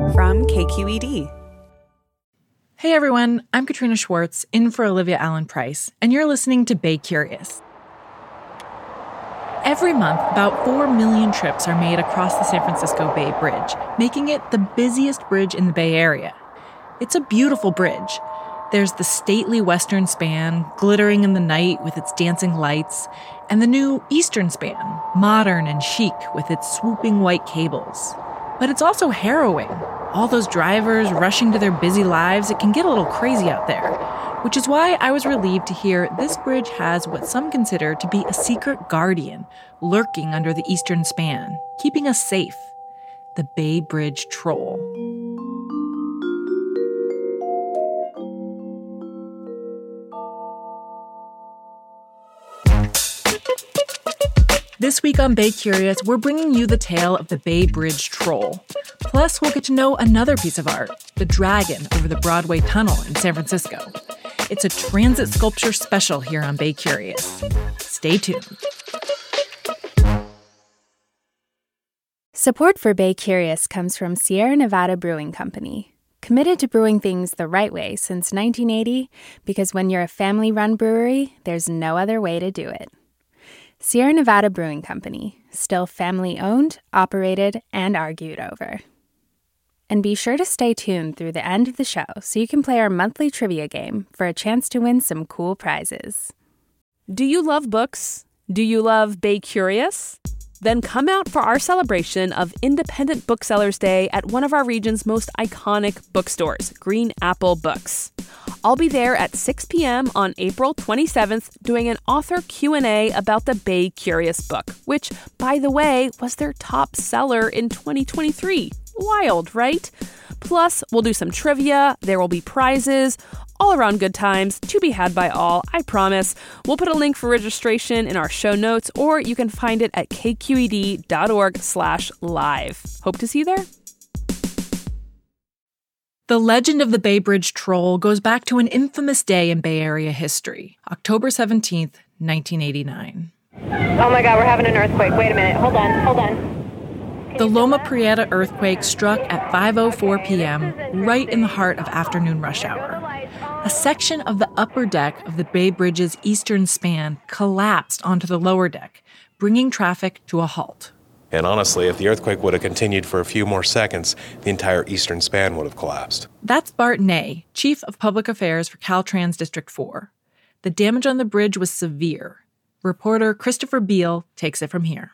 from KQED. Hey everyone, I'm Katrina Schwartz, in for Olivia Allen Price, and you're listening to Bay Curious. Every month, about 4 million trips are made across the San Francisco Bay Bridge, making it the busiest bridge in the Bay Area. It's a beautiful bridge. There's the stately western span, glittering in the night with its dancing lights, and the new eastern span, modern and chic with its swooping white cables. But it's also harrowing. All those drivers rushing to their busy lives, it can get a little crazy out there. Which is why I was relieved to hear this bridge has what some consider to be a secret guardian lurking under the eastern span, keeping us safe. The Bay Bridge Troll. This week on Bay Curious, we're bringing you the tale of the Bay Bridge Troll. Plus, we'll get to know another piece of art, the dragon over the Broadway Tunnel in San Francisco. It's a transit sculpture special here on Bay Curious. Stay tuned. Support for Bay Curious comes from Sierra Nevada Brewing Company. Committed to brewing things the right way since 1980, because when you're a family-run brewery, there's no other way to do it. Sierra Nevada Brewing Company, still family-owned, operated, and argued over. And be sure to stay tuned through the end of the show so you can play our monthly trivia game for a chance to win some cool prizes. Do you love books? Do you love Bay Curious? Then come out for our celebration of Independent Booksellers Day at one of our region's most iconic bookstores, Green Apple Books. I'll be there at 6 p.m. on April 27th doing an author Q&A about the Bay Curious book, which, by the way, was their top seller in 2023. Wild, right? Plus, we'll do some trivia, there will be prizes, all around good times to be had by all, I promise. We'll put a link for registration in our show notes, or you can find it at kqed.org/live. Hope to see you there. The legend of the Bay Bridge Troll goes back to an infamous day in Bay Area history, October 17th, 1989. Oh my God, we're having an earthquake. Wait a minute. Hold on. The Loma Prieta earthquake struck at 5:04 p.m., right in the heart of afternoon rush hour. A section of the upper deck of the Bay Bridge's eastern span collapsed onto the lower deck, bringing traffic to a halt. And honestly, if the earthquake would have continued for a few more seconds, the entire eastern span would have collapsed. That's Bart Ney, Chief of Public Affairs for Caltrans District 4. The damage on the bridge was severe. Reporter Christopher Beale takes it from here.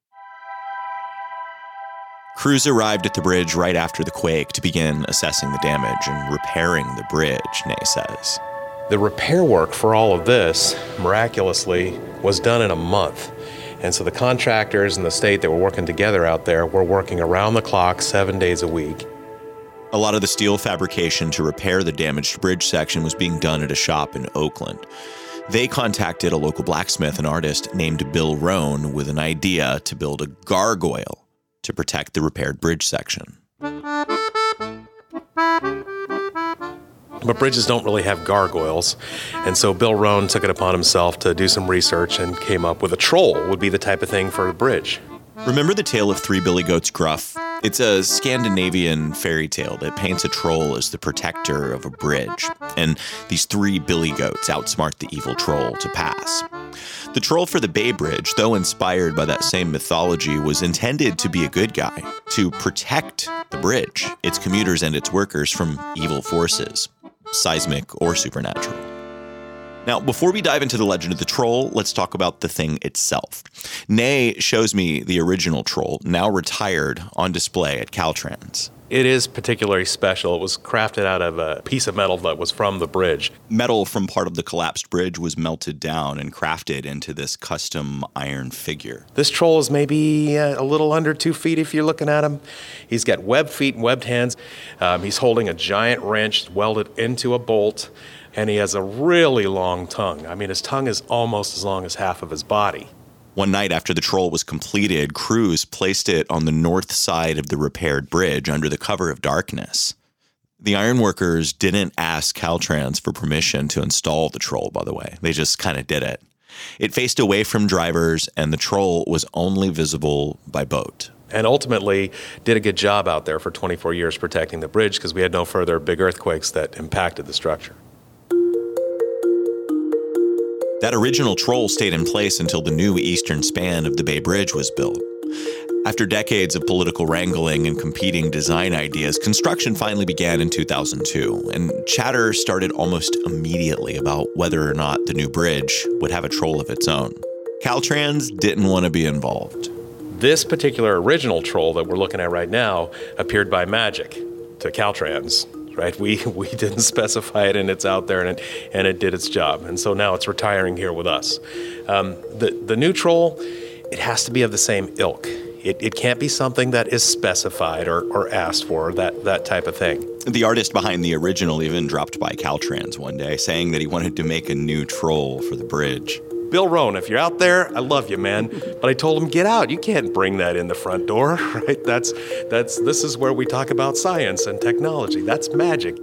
Crews arrived at the bridge right after the quake to begin assessing the damage and repairing the bridge, Ney says. The repair work for all of this, miraculously, was done in a month. And so the contractors and the state that were working together out there were working around the clock 7 days a week. A lot of the steel fabrication to repair the damaged bridge section was being done at a shop in Oakland. They contacted a local blacksmith and artist named Bill Rohn with an idea to build a gargoyle to protect the repaired bridge section. But bridges don't really have gargoyles, and so Bill Rohn took it upon himself to do some research and came up with a troll would be the type of thing for a bridge. Remember the tale of Three Billy Goats Gruff? It's a Scandinavian fairy tale that paints a troll as the protector of a bridge, and these three billy goats outsmart the evil troll to pass. The troll for the Bay Bridge, though inspired by that same mythology, was intended to be a good guy, to protect the bridge, its commuters and its workers from evil forces, seismic or supernatural. Now, before we dive into the legend of the troll, let's talk about the thing itself. Ney shows me the original troll, now retired, on display at Caltrans. It is particularly special. It was crafted out of a piece of metal that was from the bridge. Metal from part of the collapsed bridge was melted down and crafted into this custom iron figure. This troll is maybe a little under 2 feet if you're looking at him. He's got webbed feet and webbed hands. He's holding a giant wrench welded into a bolt, and he has a really long tongue. I mean, his tongue is almost as long as half of his body. One night after the troll was completed, crews placed it on the north side of the repaired bridge under the cover of darkness. The ironworkers didn't ask Caltrans for permission to install the troll, by the way. They just kind of did it. It faced away from drivers, and the troll was only visible by boat. and ultimately did a good job out there for 24 years protecting the bridge because we had no further big earthquakes that impacted the structure. That original troll stayed in place until the new eastern span of the Bay Bridge was built. After decades of political wrangling and competing design ideas, construction finally began in 2002, and chatter started almost immediately about whether or not the new bridge would have a troll of its own. Caltrans didn't want to be involved. This particular original troll that we're looking at right now appeared by magic to Caltrans, right? We didn't specify it, and it's out there, and it did its job. And so now it's retiring here with us. The new troll, it has to be of the same ilk. It can't be something that is specified or asked for, that type of thing. The artist behind the original even dropped by Caltrans one day, saying that he wanted to make a new troll for the bridge. Bill Rohn, if you're out there, I love you, man. But I told him, get out. You can't bring that in the front door, right? This is where we talk about science and technology. That's magic.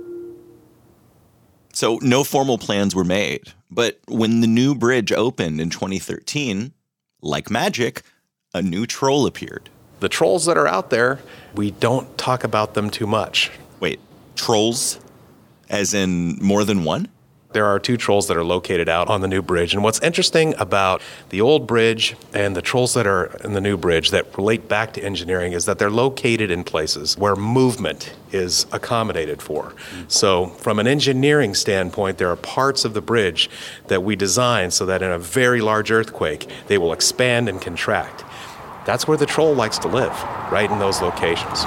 So no formal plans were made. But when the new bridge opened in 2013, like magic, a new troll appeared. The trolls that are out there, we don't talk about them too much. Wait, trolls? As in more than one? There are 2 trolls that are located out on the new bridge. And what's interesting about the old bridge and the trolls that are in the new bridge that relate back to engineering is that they're located in places where movement is accommodated for. So from an engineering standpoint, there are parts of the bridge that we design so that in a very large earthquake, they will expand and contract. That's where the troll likes to live, right in those locations.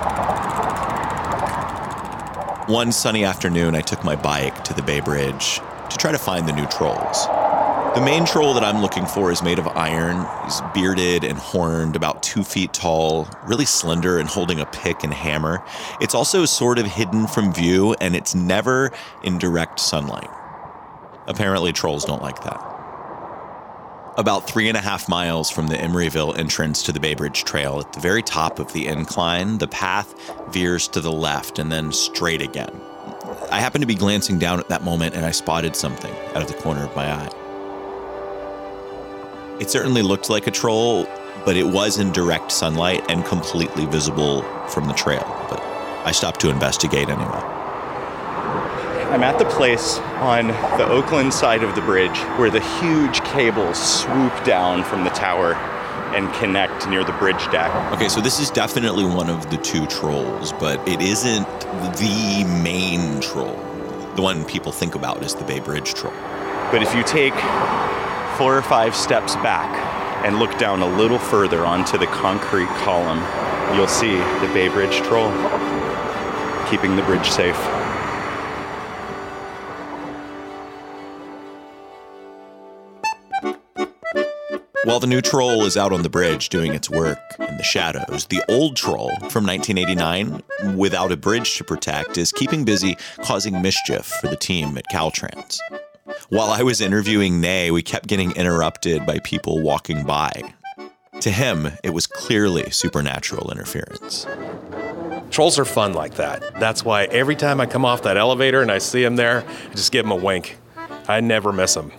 One sunny afternoon, I took my bike to the Bay Bridge to try to find the new trolls. The main troll that I'm looking for is made of iron. He's bearded and horned, about 2 feet tall, really slender and holding a pick and hammer. It's also sort of hidden from view, and it's never in direct sunlight. Apparently, trolls don't like that. About 3.5 miles from the Emeryville entrance to the Bay Bridge Trail, at the very top of the incline, the path veers to the left and then straight again. I happened to be glancing down at that moment, and I spotted something out of the corner of my eye. It certainly looked like a troll, but it was in direct sunlight and completely visible from the trail. But I stopped to investigate anyway. I'm at the place on the Oakland side of the bridge where the huge cables swoop down from the tower and connect near the bridge deck. Okay, so this is definitely one of the 2 trolls, but it isn't the main troll. The one people think about is the Bay Bridge troll. But if you take 4 or 5 steps back and look down a little further onto the concrete column, you'll see the Bay Bridge troll keeping the bridge safe. While the new troll is out on the bridge doing its work in the shadows, the old troll from 1989, without a bridge to protect, is keeping busy causing mischief for the team at Caltrans. While I was interviewing Nay, we kept getting interrupted by people walking by. To him, it was clearly supernatural interference. Trolls are fun like that. That's why every time I come off that elevator and I see them there, I just give them a wink. I never miss them.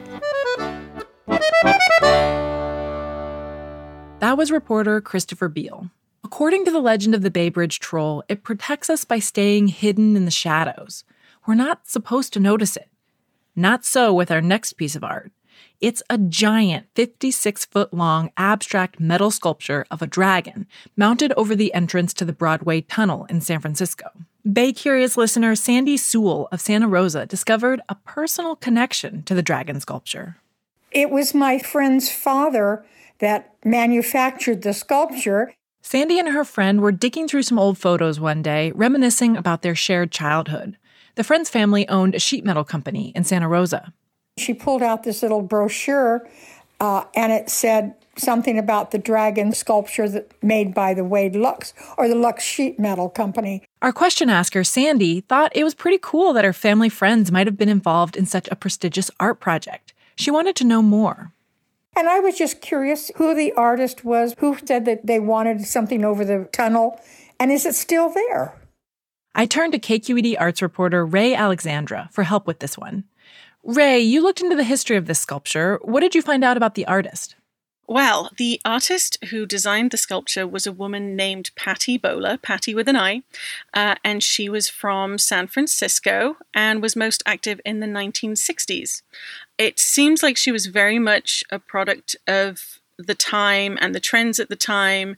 That was reporter Christopher Beale. According to the legend of the Bay Bridge troll, it protects us by staying hidden in the shadows. We're not supposed to notice it. Not so with our next piece of art. It's a giant 56-foot-long abstract metal sculpture of a dragon mounted over the entrance to the Broadway Tunnel in San Francisco. Bay Curious listener Sandy Sewell of Santa Rosa discovered a personal connection to the dragon sculpture. It was my friend's father that manufactured the sculpture. Sandy and her friend were digging through some old photos one day, reminiscing about their shared childhood. The friend's family owned a sheet metal company in Santa Rosa. She pulled out this little brochure, and it said something about the dragon sculpture made by the Wade Lux, or the Lux Sheet Metal Company. Our question asker, Sandy, thought it was pretty cool that her family friends might have been involved in such a prestigious art project. She wanted to know more. And I was just curious who the artist was, who said that they wanted something over the tunnel, and is it still there? I turned to KQED arts reporter Ray Alexandra for help with this one. Ray, you looked into the history of this sculpture. What did you find out about the artist? Well, the artist who designed the sculpture was a woman named Patty Bowler, Patty with an I, and she was from San Francisco and was most active in the 1960s. It seems like she was very much a product of the time and the trends at the time,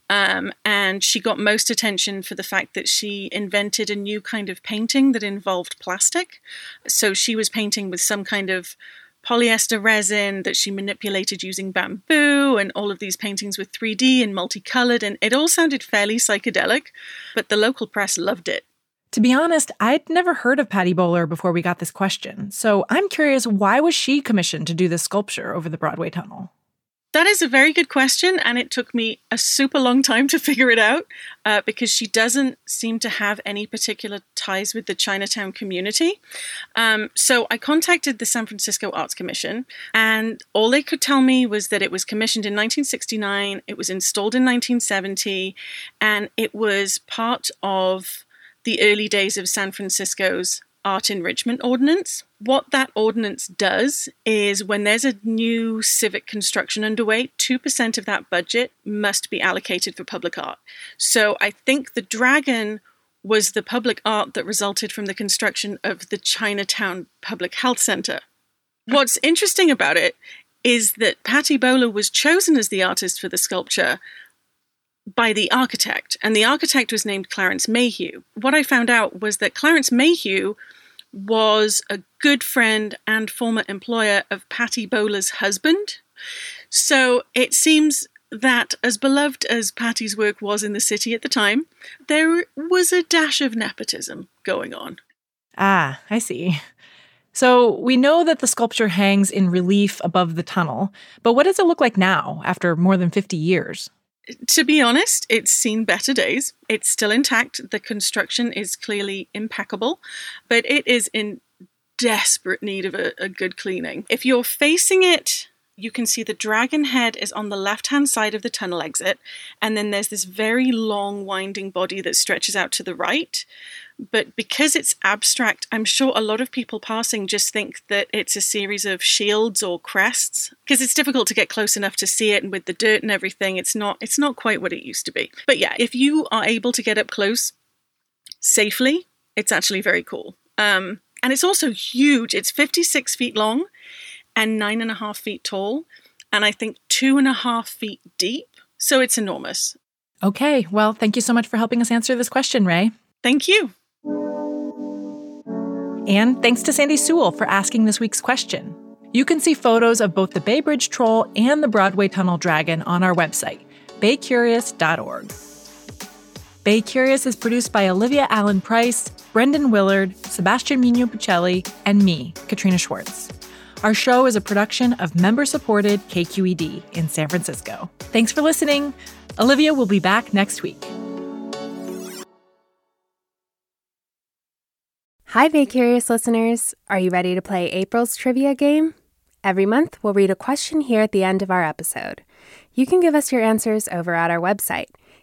and she got most attention for the fact that she invented a new kind of painting that involved plastic. So she was painting with some kind of polyester resin that she manipulated using bamboo, and all of these paintings were 3D and multicolored, and it all sounded fairly psychedelic, but the local press loved it. To be honest, I'd never heard of Patty Bowler before we got this question, so I'm curious, why was she commissioned to do this sculpture over the Broadway tunnel? That is a very good question, and it took me a super long time to figure it out because she doesn't seem to have any particular ties with the Chinatown community. So I contacted the San Francisco Arts Commission, and all they could tell me was that it was commissioned in 1969, it was installed in 1970, and it was part of the early days of San Francisco's Art Enrichment Ordinance. What that ordinance does is when there's a new civic construction underway, 2% of that budget must be allocated for public art. So I think the Dragon was the public art that resulted from the construction of the Chinatown Public Health Center. What's interesting about it is that Patty Bowler was chosen as the artist for the sculpture by the architect, and the architect was named Clarence Mayhew. What I found out was that Clarence Mayhew was a good friend and former employer of Patty Bowler's husband. So it seems that as beloved as Patty's work was in the city at the time, there was a dash of nepotism going on. Ah, I see. So we know that the sculpture hangs in relief above the tunnel, but what does it look like now, after more than 50 years? To be honest, it's seen better days. It's still intact. The construction is clearly impeccable, but it is in desperate need of a good cleaning. If you're facing it, you can see the dragon head is on the left-hand side of the tunnel exit, and then there's this very long winding body that stretches out to the right. But because it's abstract, I'm sure a lot of people passing just think that it's a series of shields or crests, because it's difficult to get close enough to see it, and with the dirt and everything, it's not quite what it used to be. But yeah, if you are able to get up close safely, it's actually very cool. And it's also huge. It's 56 feet long and 9.5 feet tall, and I think 2.5 feet deep. So it's enormous. Okay, well, thank you so much for helping us answer this question, Ray. Thank you. And thanks to Sandy Sewell for asking this week's question. You can see photos of both the Bay Bridge Troll and the Broadway Tunnel Dragon on our website, baycurious.org. Bay Curious is produced by Olivia Allen Price, Brendan Willard, Sebastian Mino Puccelli, and me, Katrina Schwartz. Our show is a production of member-supported KQED in San Francisco. Thanks for listening. Olivia will be back next week. Hi, Bay Curious listeners. Are you ready to play April's trivia game? Every month, we'll read a question here at the end of our episode. You can give us your answers over at our website,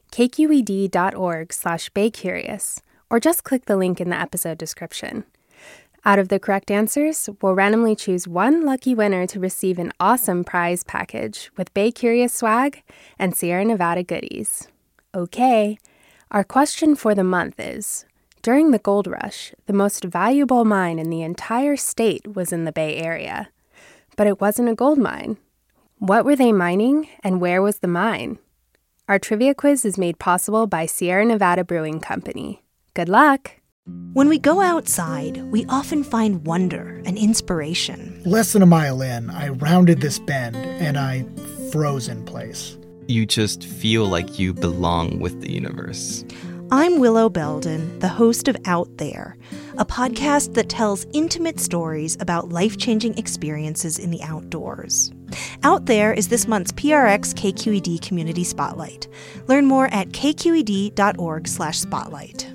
kqed.org/baycurious, or just click the link in the episode description. Out of the correct answers, we'll randomly choose one lucky winner to receive an awesome prize package with Bay Curious swag and Sierra Nevada goodies. Okay, our question for the month is, during the gold rush, the most valuable mine in the entire state was in the Bay Area. But it wasn't a gold mine. What were they mining, and where was the mine? Our trivia quiz is made possible by Sierra Nevada Brewing Company. Good luck! When we go outside, we often find wonder and inspiration. Less than a mile in, I rounded this bend, and I froze in place. You just feel like you belong with the universe. I'm Willow Belden, the host of Out There, a podcast that tells intimate stories about life-changing experiences in the outdoors. Out There is this month's PRX KQED Community Spotlight. Learn more at kqed.org/spotlight.